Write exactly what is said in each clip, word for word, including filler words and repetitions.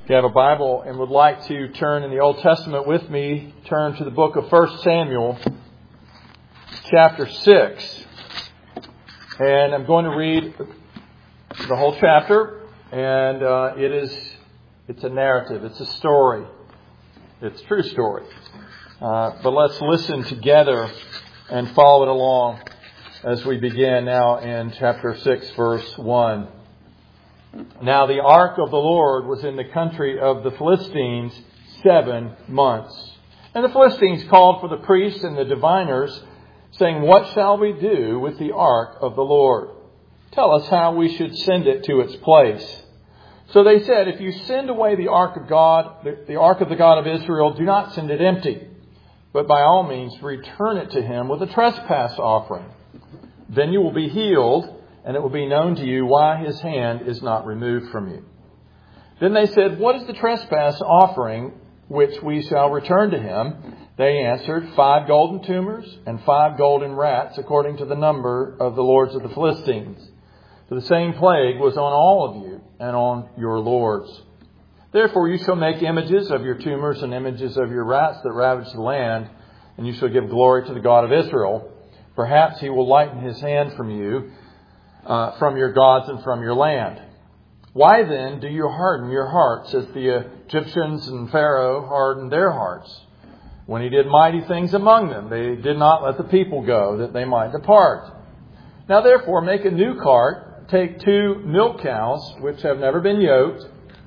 If you have a Bible and would like to turn in the Old Testament with me, turn to the book of First Samuel, chapter six. And I'm going to read the whole chapter, and uh, it is, it's a narrative, it's a story. It's a true story. Uh, but let's listen together and follow it along as we begin now in chapter six, verse one. Now the ark of the Lord was in the country of the Philistines seven months. And the Philistines called for the priests and the diviners, saying, "What shall we do with the ark of the Lord? Tell us how we should send it to its place." So they said, "If you send away the ark of God, the, the ark of the God of Israel, do not send it empty, but by all means return it to him with a trespass offering. Then you will be healed, and it will be known to you why his hand is not removed from you." Then they said, "What is the trespass offering which we shall return to him?" They answered, "Five golden tumors and five golden rats, according to the number of the lords of the Philistines. For the same plague was on all of you and on your lords. Therefore you shall make images of your tumors and images of your rats that ravage the land, and you shall give glory to the God of Israel. Perhaps he will lighten his hand from you, Uh, from your gods and from your land. Why then do you harden your hearts as the Egyptians and Pharaoh hardened their hearts? When he did mighty things among them, they did not let the people go, that they might depart. Now therefore make a new cart, take two milk cows, which have never been yoked,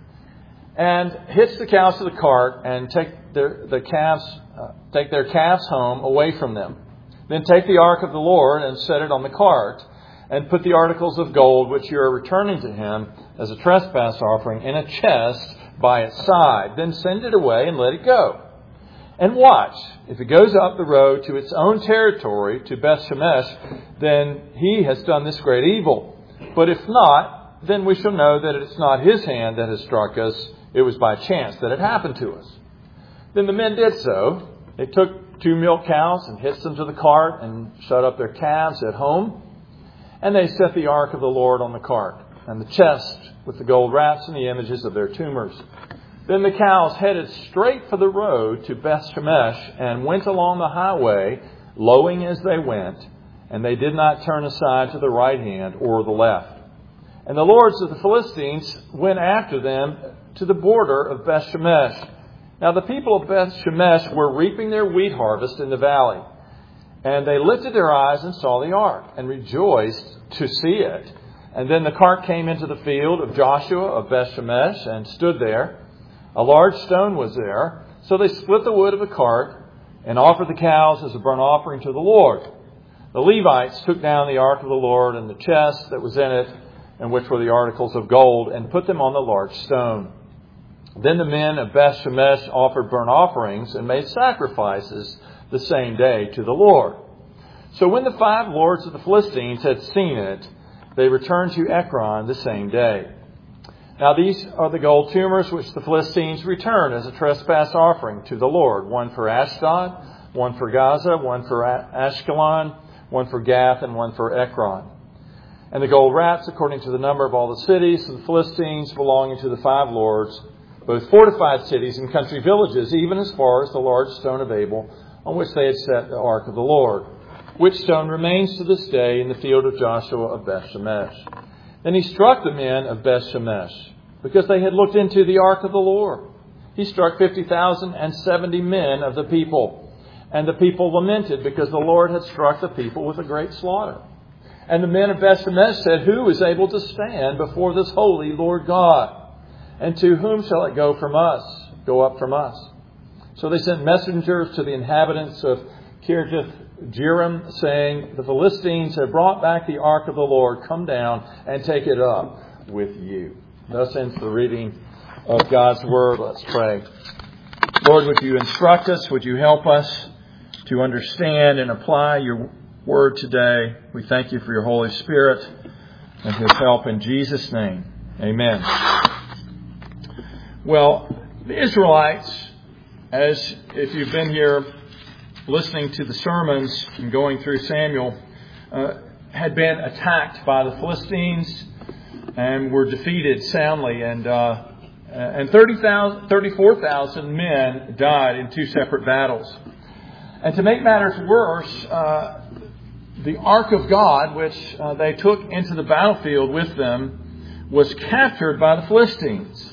and hitch the cows to the cart, and take their, the calves, uh, take their calves home away from them. Then take the ark of the Lord and set it on the cart, and put the articles of gold which you are returning to him as a trespass offering in a chest by its side. Then send it away and let it go. And watch, if it goes up the road to its own territory, to Beth Shemesh, then he has done this great evil. But if not, then we shall know that it's not his hand that has struck us. It was by chance that it happened to us." Then the men did so. They took two milk cows and hitched them to the cart and shut up their calves at home. And they set the ark of the Lord on the cart, and the chest with the gold rats and the images of their tumors. Then the cows headed straight for the road to Beth Shemesh and went along the highway, lowing as they went, and they did not turn aside to the right hand or the left. And the lords of the Philistines went after them to the border of Beth Shemesh. Now the people of Beth Shemesh were reaping their wheat harvest in the valley. And they lifted their eyes and saw the ark, and rejoiced to see it. And then the cart came into the field of Joshua of Beth Shemesh and stood there. A large stone was there. So they split the wood of the cart and offered the cows as a burnt offering to the Lord. The Levites took down the ark of the Lord and the chest that was in it, and which were the articles of gold, and put them on the large stone. Then the men of Beth Shemesh offered burnt offerings and made sacrifices the same day to the Lord. So when the five lords of the Philistines had seen it, they returned to Ekron the same day. Now these are the gold tumors which the Philistines returned as a trespass offering to the Lord. One for Ashdod, one for Gaza, one for Ashkelon, one for Gath, and one for Ekron. And the gold rats according to the number of all the cities of the Philistines belonging to the five lords, both fortified cities and country villages, even as far as the large stone of Abel, on which they had set the ark of the Lord, which stone remains to this day in the field of Joshua of Beth Shemesh. Then he struck the men of Beth Shemesh, because they had looked into the ark of the Lord. He struck fifty thousand and seventy men of the people, and the people lamented, because the Lord had struck the people with a great slaughter. And the men of Beth Shemesh said, "Who is able to stand before this holy Lord God? And to whom shall it go from us, go up from us?" So they sent messengers to the inhabitants of Kirjath-jearim, saying, "The Philistines have brought back the ark of the Lord. Come down and take it up with you." Thus ends the reading of God's Word. Let's pray. Lord, would you instruct us? Would you help us to understand and apply your Word today? We thank you for your Holy Spirit and his help in Jesus' name. Amen. Well, the Israelites, as if you've been here listening to the sermons and going through Samuel, uh, had been attacked by the Philistines and were defeated soundly. And uh, and thirty-four thousand men died in two separate battles. And to make matters worse, uh, the Ark of God, which uh, they took into the battlefield with them, was captured by the Philistines.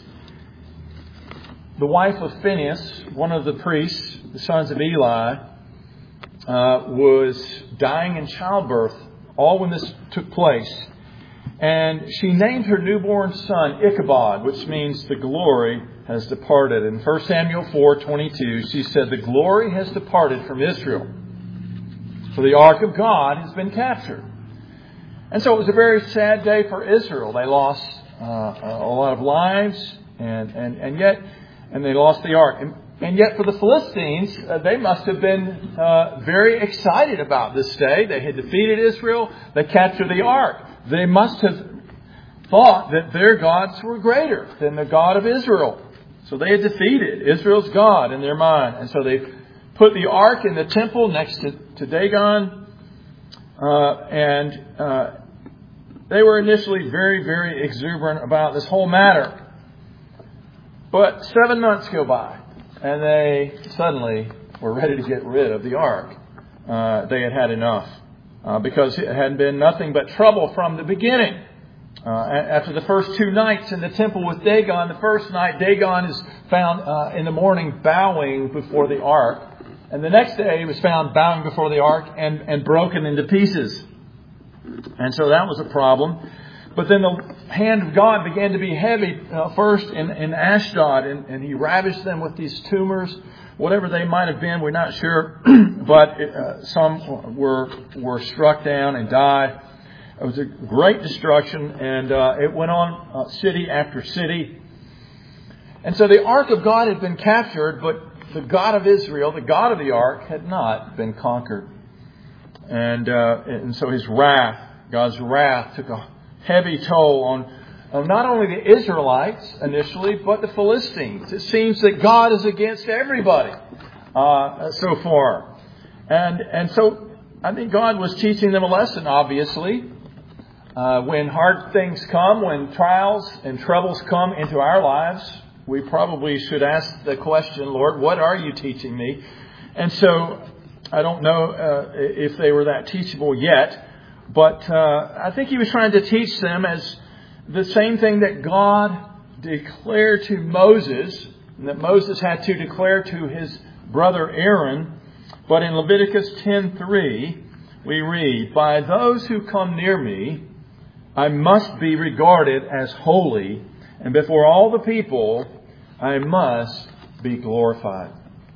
The wife of Phinehas, one of the priests, the sons of Eli, uh, was dying in childbirth, all when this took place. And she named her newborn son Ichabod, which means the glory has departed. In First Samuel four twenty-two, she said, the glory has departed from Israel. For the Ark of God has been captured. And so it was a very sad day for Israel. They lost uh, a lot of lives, and, and, and yet, and they lost the Ark. And, and yet for the Philistines, uh, they must have been uh, very excited about this day. They had defeated Israel. They captured the Ark. They must have thought that their gods were greater than the God of Israel. So they had defeated Israel's God in their mind. And so they put the Ark in the temple next to, to Dagon. Uh, and uh, they were initially very, very exuberant about this whole matter. But seven months go by, and they suddenly were ready to get rid of the Ark. Uh, they had had enough. Uh, because it had been nothing but trouble from the beginning. Uh, after the first two nights in the temple with Dagon, the first night Dagon is found uh, in the morning bowing before the ark. And the next day he was found bowing before the ark and, and broken into pieces. And so that was a problem. But then the hand of God began to be heavy uh, first in, in Ashdod, and, and he ravaged them with these tumors. Whatever they might have been, we're not sure. But it, uh, some were were struck down and died. It was a great destruction, and uh, it went on uh, city after city. And so the Ark of God had been captured, but the God of Israel, the God of the Ark, had not been conquered. And uh, and so his wrath, God's wrath, took a heavy toll on Uh, not only the Israelites initially, but the Philistines. It seems that God is against everybody uh, so far. And and so I think God was teaching them a lesson, obviously. Uh, when hard things come, when trials and troubles come into our lives, we probably should ask the question, Lord, what are you teaching me? And so I don't know uh, if they were that teachable yet, but uh, I think he was trying to teach them as the same thing that God declared to Moses, and that Moses had to declare to his brother Aaron. But in Leviticus ten three, we read, by those who come near me, I must be regarded as holy, and before all the people, I must be glorified.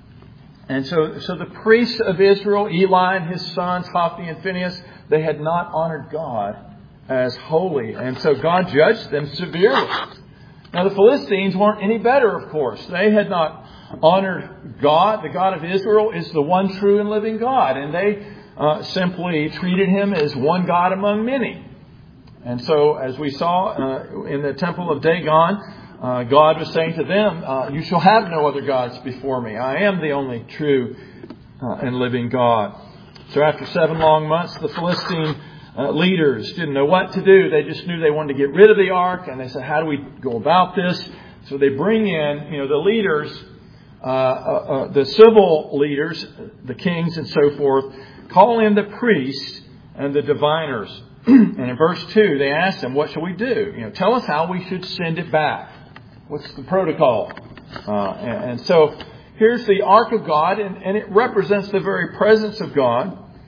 And so, so the priests of Israel, Eli and his sons, Hophni and Phinehas, they had not honored God as holy. And so God judged them severely. Now the Philistines weren't any better, of course. They had not honored God. The God of Israel is the one true and living God. And they uh, simply treated him as one God among many. And so as we saw uh, in the temple of Dagon, uh, God was saying to them, uh, you shall have no other gods before me. I am the only true uh, and living God. So after seven long months, the Philistine Uh, leaders didn't know what to do. They just knew they wanted to get rid of the ark, and they said, how do we go about this? So they bring in, you know, the leaders, uh, uh, uh, the civil leaders, the kings and so forth, call in the priests and the diviners. And in verse two, they ask them, what shall we do? You know, tell us how we should send it back. What's the protocol? Uh, and, and so here's the ark of God, and, and it represents the very presence of God.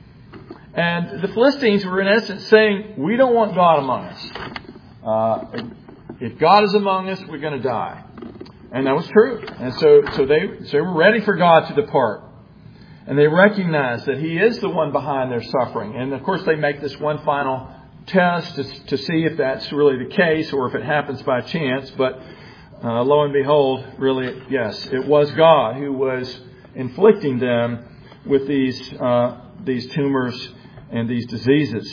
And the Philistines were in essence saying, we don't want God among us. Uh, if God is among us, we're going to die. And that was true. And so, so they, so they were ready for God to depart. And they recognize that he is the one behind their suffering. And of course they make this one final test to, to see if that's really the case or if it happens by chance. But uh, lo and behold, really, yes, it was God who was inflicting them with these, uh, these tumors and these diseases.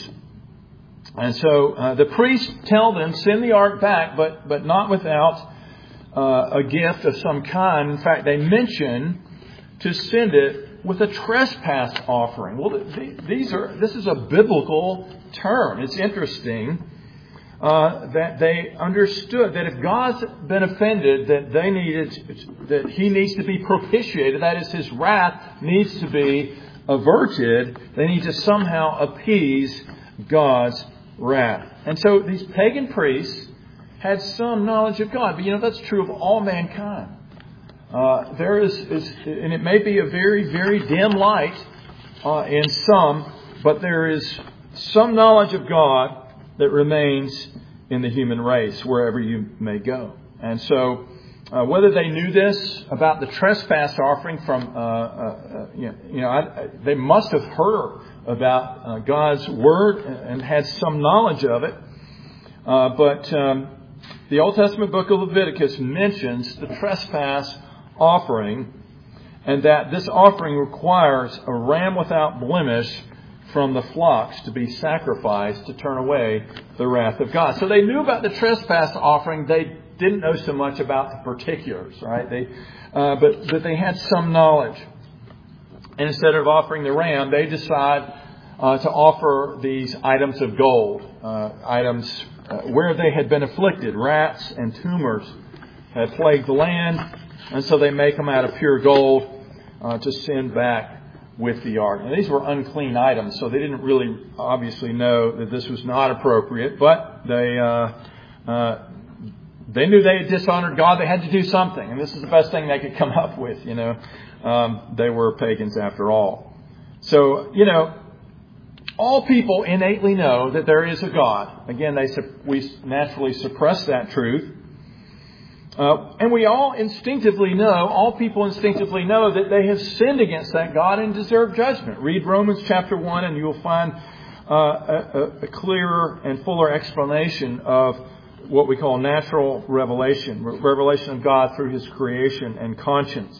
And so uh, the priests tell them, send the ark back, but but not without uh, a gift of some kind. In fact, they mention to send it with a trespass offering. Well, th- these are this is a biblical term. It's interesting. uh, that they understood that if God's been offended, that they needed, that He needs to be propitiated. That is, His wrath needs to be averted. They need to somehow appease God's wrath. And so these pagan priests had some knowledge of God. But you know, that's true of all mankind. Uh, there is, is, and it may be a very, very dim light uh, in some, but there is some knowledge of God that remains in the human race wherever you may go. And so, uh, whether they knew this about the trespass offering from, uh, uh, you know, you know I, they must have heard about uh, God's Word and had some knowledge of it. Uh, but um, the Old Testament book of Leviticus mentions the trespass offering, and that this offering requires a ram without blemish from the flocks to be sacrificed to turn away the wrath of God. So they knew about the trespass offering. They didn't know so much about the particulars, right? They, uh, but but they had some knowledge. And instead of offering the ram, they decide uh, to offer these items of gold, uh, items uh, where they had been afflicted. Rats and tumors had plagued the land. And so they make them out of pure gold uh, to send back with the ark. And these were unclean items, so they didn't really obviously know that this was not appropriate. But they uh, uh, they knew they had dishonored God. They had to do something, and this is the best thing they could come up with. You know, um, they were pagans after all. So you know, all people innately know that there is a God. Again, they we naturally suppress that truth. Uh, and we all instinctively know, all people instinctively know that they have sinned against that God and deserve judgment. Read Romans chapter one and you will find uh, a, a clearer and fuller explanation of what we call natural revelation, revelation of God through His creation and conscience.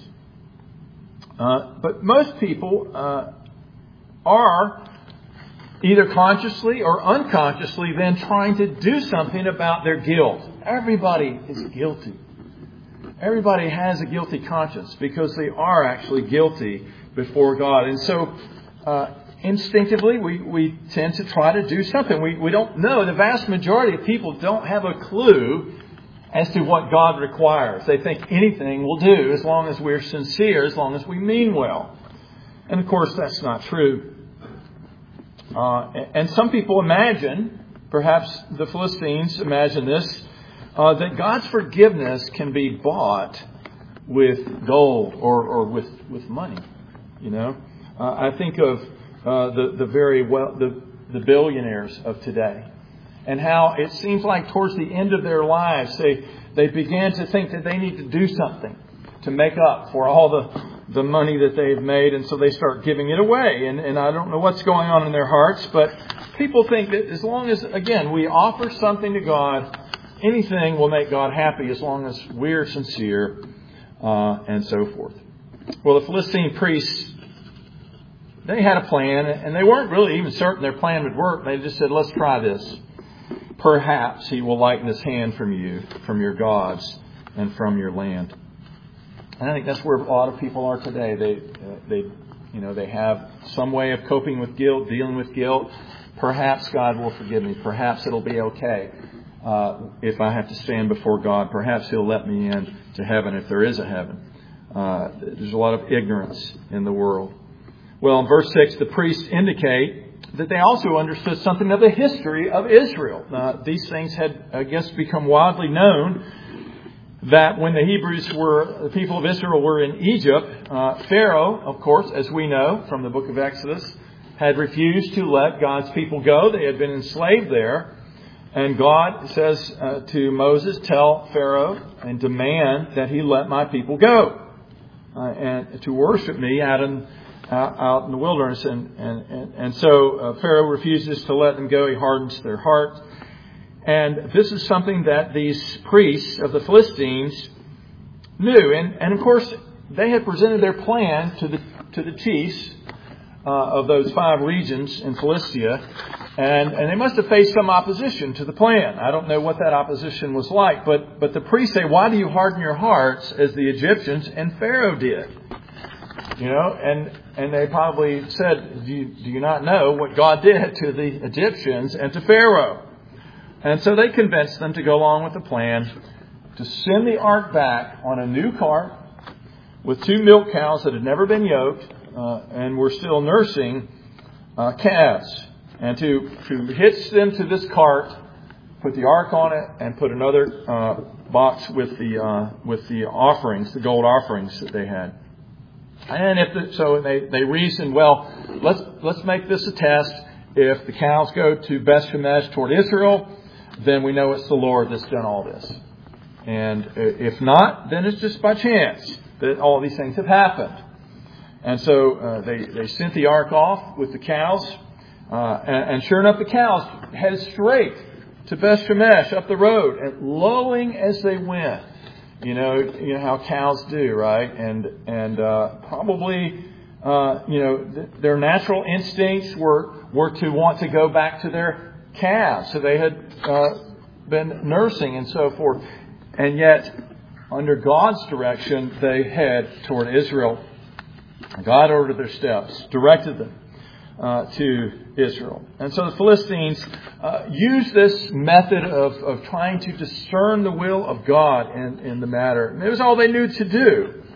Uh, but most people uh, are either consciously or unconsciously then trying to do something about their guilt. Everybody is guilty. Everybody has a guilty conscience because they are actually guilty before God. And so uh, instinctively we, we tend to try to do something. We, we don't know. The vast majority of people don't have a clue as to what God requires. They think anything will do as long as we're sincere, as long as we mean well. And of course that's not true. Uh, and some people imagine, perhaps the Philistines imagine this, uh, that God's forgiveness can be bought with gold or, or with, with money. You know, uh, I think of uh, the the very well the the billionaires of today, and how it seems like towards the end of their lives they they began to think that they need to do something to make up for all the the money that they've made, and so they start giving it away. And, and I don't know what's going on in their hearts, but people think that as long as, again, we offer something to God, anything will make God happy as long as we're sincere, uh, and so forth. Well, the Philistine priests, they had a plan, and they weren't really even certain their plan would work. They just said, let's try this. Perhaps He will lighten His hand from you, from your gods, and from your land. And I think that's where a lot of people are today. They, uh, they, you know, they have some way of coping with guilt, dealing with guilt. Perhaps God will forgive me. Perhaps it'll be okay uh, if I have to stand before God. Perhaps He'll let me in to heaven if there is a heaven. Uh, there's a lot of ignorance in the world. Well, in verse six, the priests indicate that they also understood something of the history of Israel. Uh, these things had, I guess, become widely known. That when the Hebrews were, the people of Israel were in Egypt, uh, Pharaoh, of course, as we know from the book of Exodus, had refused to let God's people go. They had been enslaved there. And God says uh, to Moses, tell Pharaoh and demand that he let my people go uh, and to worship me out in, uh, out in the wilderness. And, and, and, and so uh, Pharaoh refuses to let them go. He hardens their heart. And this is something that these priests of the Philistines knew. And, and of course, they had presented their plan to the to the chiefs uh, of those five regions in Philistia. And, and they must have faced some opposition to the plan. I don't know what that opposition was like. But, but the priests say, why do you harden your hearts as the Egyptians and Pharaoh did? You know, and, and they probably said, do you, do you not know what God did to the Egyptians and to Pharaoh? And so they convinced them to go along with the plan to send the ark back on a new cart with two milk cows that had never been yoked uh, and were still nursing uh, calves. And to, to hitch them to this cart, put the ark on it, and put another uh, box with the uh, with the offerings, the gold offerings that they had. And if the, so, they they reasoned, well, let's let's make this a test. If the cows go to Beth Shemesh toward Israel, then we know it's the Lord that's done all this. And if not, then it's just by chance that all these things have happened. And so uh, they they sent the ark off with the cows. Uh, and, and sure enough, the cows headed straight to Beth Shemesh up the road, and lowing as they went. You know, you know how cows do, right? And and uh, probably, uh, you know, th- their natural instincts were were to want to go back to their calves, so they had uh, been nursing and so forth. And yet, under God's direction, they head toward Israel. God ordered their steps, directed them Uh, to Israel. And so the Philistines uh, used this method of, of trying to discern the will of God in, in the matter. And it was all they knew to do.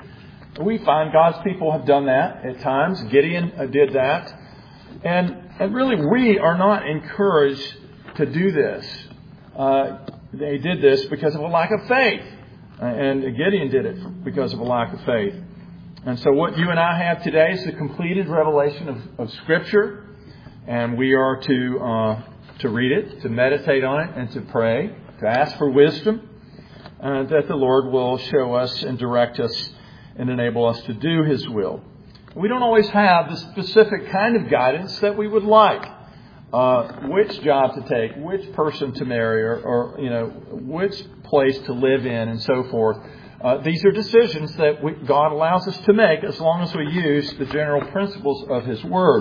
We find God's people have done that at times. Gideon uh, did that. And, and really, we are not encouraged to do this. Uh, they did this because of a lack of faith. And Gideon did it because of a lack of faith. And so what you and I have today is the completed revelation of, of Scripture. And we are to uh, to read it, to meditate on it, and to pray, to ask for wisdom, uh, that the Lord will show us and direct us and enable us to do His will. We don't always have the specific kind of guidance that we would like. Uh, which job to take, which person to marry, or, or you know, which place to live in, and so forth. Uh, these are decisions that we, God allows us to make as long as we use the general principles of His Word.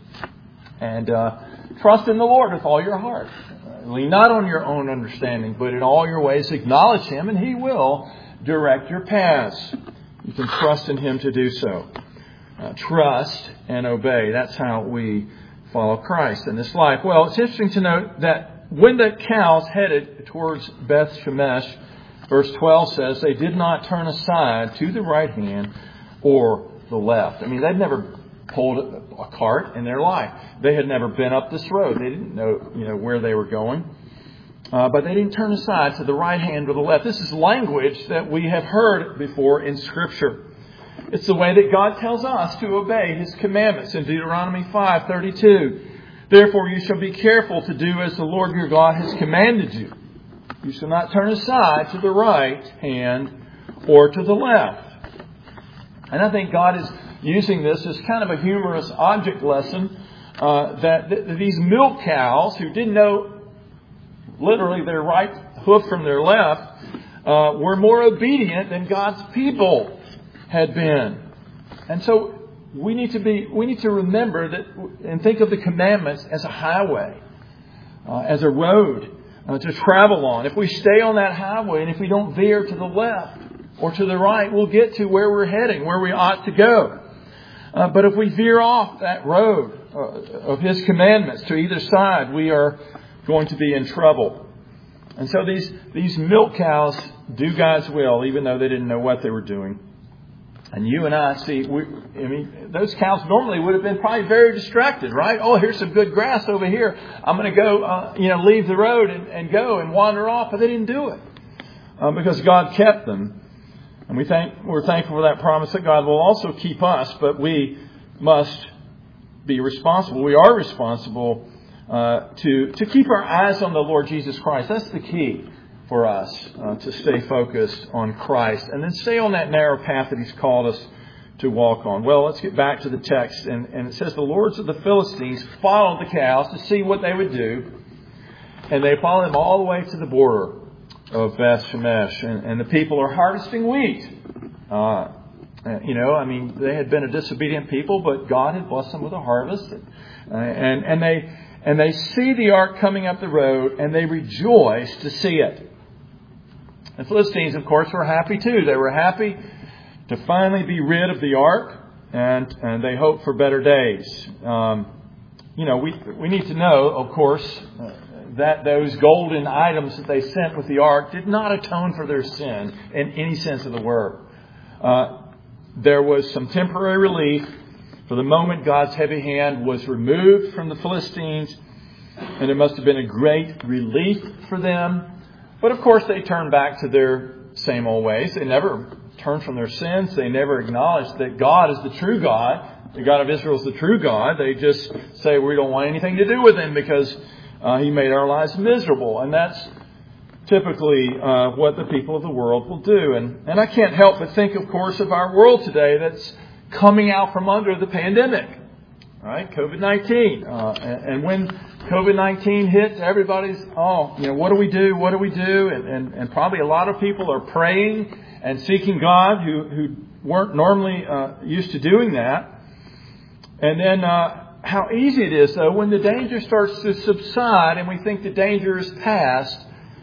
And uh, trust in the Lord with all your heart. Uh, lean not on your own understanding, but in all your ways acknowledge Him, and He will direct your paths. You can trust in Him to do so. Uh, trust and obey. That's how we follow Christ in this life. Well, it's interesting to note that when the cows headed towards Beth Shemesh, verse twelve says, they did not turn aside to the right hand or the left. I mean, they'd never pulled a cart in their life. They had never been up this road. They didn't know, you know, where they were going. Uh, but they didn't turn aside to the right hand or the left. This is language that we have heard before in Scripture. It's the way that God tells us to obey His commandments in Deuteronomy five thirty-two. Therefore you shall be careful to do as the Lord your God has commanded you. You shall not turn aside to the right hand or to the left. And I think God is using this as kind of a humorous object lesson uh, that th- these milk cows who didn't know literally their right hoof from their left uh, were more obedient than God's people had been. And so we need to be we need to remember that and think of the commandments as a highway, uh, as a road Uh, to travel on. If we stay on that highway and if we don't veer to the left or to the right, we'll get to where we're heading, where we ought to go. Uh, but if we veer off that road uh, of His commandments to either side, we are going to be in trouble. And so these, these milk cows do God's will, even though they didn't know what they were doing. And you and I see, we, I mean, those cows normally would have been probably very distracted, right? Oh, here's some good grass over here. I'm going to go, uh, you know, leave the road and, and go and wander off. But they didn't do it uh, because God kept them. And we thank, we're thankful for that promise that God will also keep us. But we must be responsible. We are responsible uh, to, to keep our eyes on the Lord Jesus Christ. That's the key for us, uh, to stay focused on Christ and then stay on that narrow path that He's called us to walk on. Well, let's get back to the text. And, and it says the lords of the Philistines followed the cows to see what they would do. And they followed them all the way to the border of Beth Shemesh. And, and the people are harvesting wheat. Uh, you know, I mean, they had been a disobedient people, but God had blessed them with a harvest. Uh, and, and they and they see the ark coming up the road, and they rejoice to see it. The Philistines, of course, were happy too. They were happy to finally be rid of the ark, and, and they hoped for better days. Um, you know, we we need to know, of course, uh, that those golden items that they sent with the ark did not atone for their sin in any sense of the word. Uh, there was some temporary relief for the moment God's heavy hand was removed from the Philistines, and it must have been a great relief for them. But of course they turned back to their same old ways. They never turned from their sins. They never acknowledged that God is the true God. The God of Israel is the true God. They just say we don't want anything to do with Him because uh, He made our lives miserable. And that's typically uh, what the people of the world will do. And, and I can't help but think, of course, of our world today that's coming out from under the pandemic, right? COVID nineteen. Uh, and, and when COVID nineteen hits, everybody's, oh, you know, what do we do? What do we do? And, and, and probably a lot of people are praying and seeking God who, who weren't normally uh, used to doing that. And then uh, how easy it is, though, when the danger starts to subside and we think the danger is past,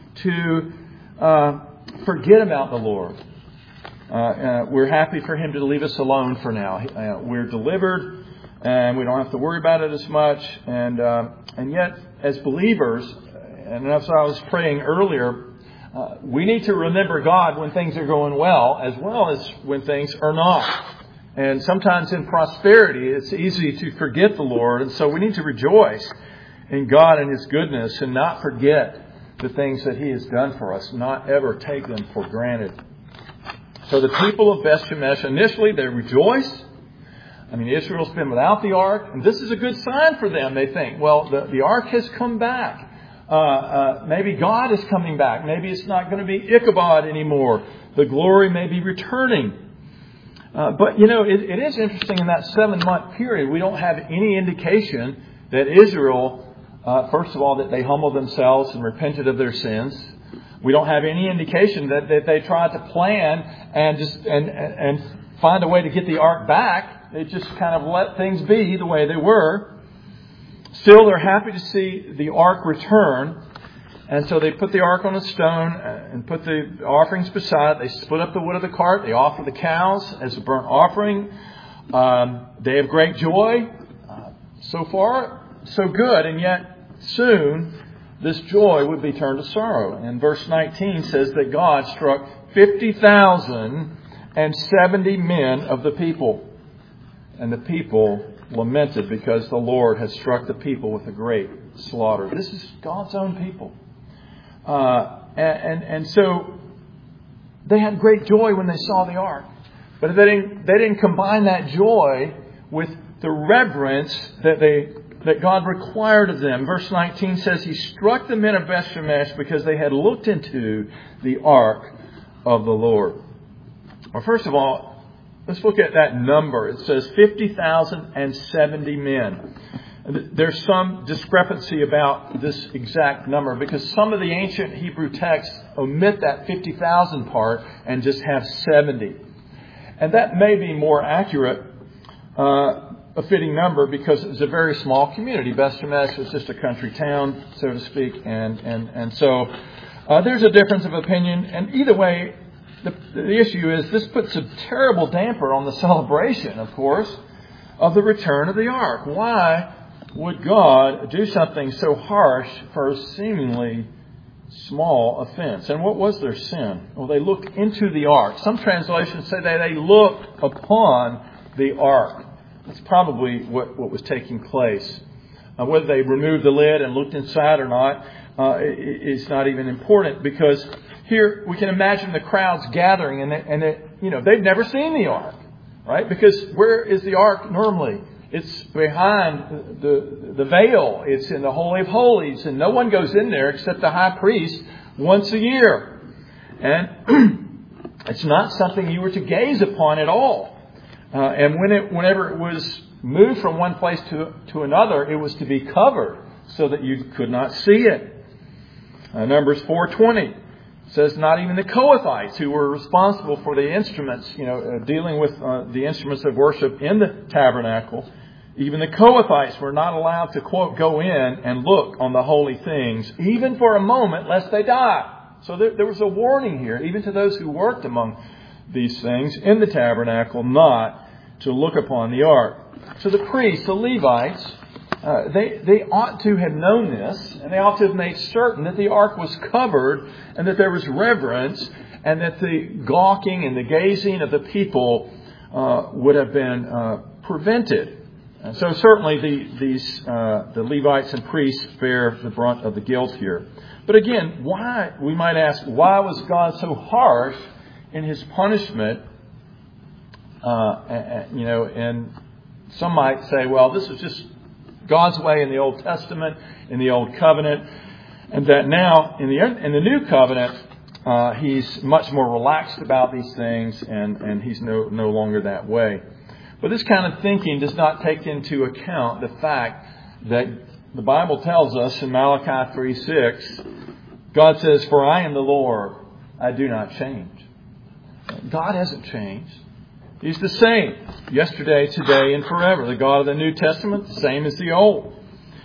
to uh, forget about the Lord. Uh, uh, we're happy for Him to leave us alone for now. Uh, we're delivered and we don't have to worry about it as much. And uh, and yet, as believers, and as I was praying earlier, uh, we need to remember God when things are going well as well as when things are not. And sometimes in prosperity, it's easy to forget the Lord. And so we need to rejoice in God and His goodness and not forget the things that He has done for us, not ever take them for granted. So the people of Beth Shemesh, initially they rejoice. I mean, Israel's been without the ark, and this is a good sign for them, they think. Well, the, the ark has come back. Uh, uh, maybe God is coming back. Maybe it's not going to be Ichabod anymore. The glory may be returning. Uh, but, you know, it, it is interesting in that seven-month period, we don't have any indication that Israel, uh, first of all, that they humbled themselves and repented of their sins. We don't have any indication that, that they tried to plan and just and, and find a way to get the ark back. They just kind of let things be the way they were. Still, they're happy to see the ark return. And so they put the ark on a stone and put the offerings beside it. They split up the wood of the cart. They offer the cows as a burnt offering. Um, they have great joy. Uh, so far, so good. And yet, soon, this joy would be turned to sorrow. And verse nineteen says that God struck fifty thousand seventy men of the people. And the people lamented because the Lord had struck the people with a great slaughter. This is God's own people. Uh, and, and, and so they had great joy when they saw the ark. But they didn't, they didn't combine that joy with the reverence that they that God required of them. Verse nineteen says, He struck the men of Beth Shemesh because they had looked into the ark of the Lord. Well, first of all, let's look at that number. It says fifty thousand seventy men. There's some discrepancy about this exact number because some of the ancient Hebrew texts omit that fifty thousand part and just have seventy. And that may be more accurate, uh, a fitting number, because it's a very small community. Beth Shemesh was just a country town, so to speak. And, and, and so uh, there's a difference of opinion. And either way, the, the issue is this puts a terrible damper on the celebration, of course, of the return of the ark. Why would God do something so harsh for a seemingly small offense? And what was their sin? Well, they looked into the ark. Some translations say that they looked upon the ark. That's probably what, what was taking place. Uh, whether they removed the lid and looked inside or not uh, is not even important, because here we can imagine the crowds gathering and, they, and they, you know, they've never seen the ark, right? Because where is the ark normally? It's behind the the veil. It's in the Holy of Holies. And no one goes in there except the high priest once a year. And it's not something you were to gaze upon at all. Uh, and when it, whenever it was moved from one place to, to another, it was to be covered so that you could not see it. Uh, Numbers four twenty says not even the Kohathites, who were responsible for the instruments, you know, uh, dealing with uh, the instruments of worship in the tabernacle, even the Kohathites were not allowed to, quote, go in and look on the holy things, even for a moment, lest they die. So there, there was a warning here, even to those who worked among these things in the tabernacle, not to look upon the ark. So the priests, the Levites, Uh, they, they ought to have known this, and they ought to have made certain that the ark was covered and that there was reverence and that the gawking and the gazing of the people uh, would have been uh, prevented. And so certainly the, these uh, the Levites and priests bear the brunt of the guilt here. But again, why, we might ask, why was God so harsh in His punishment? Uh, you know, and some might say, well, this was just God's way in the Old Testament, in the Old Covenant, and that now in the in the New Covenant, uh, He's much more relaxed about these things, and, and He's no no longer that way. But this kind of thinking does not take into account the fact that the Bible tells us in Malachi three six, God says, "For I am the Lord, I do not change." God hasn't changed. He's the same yesterday, today, and forever. The God of the New Testament, the same as the Old.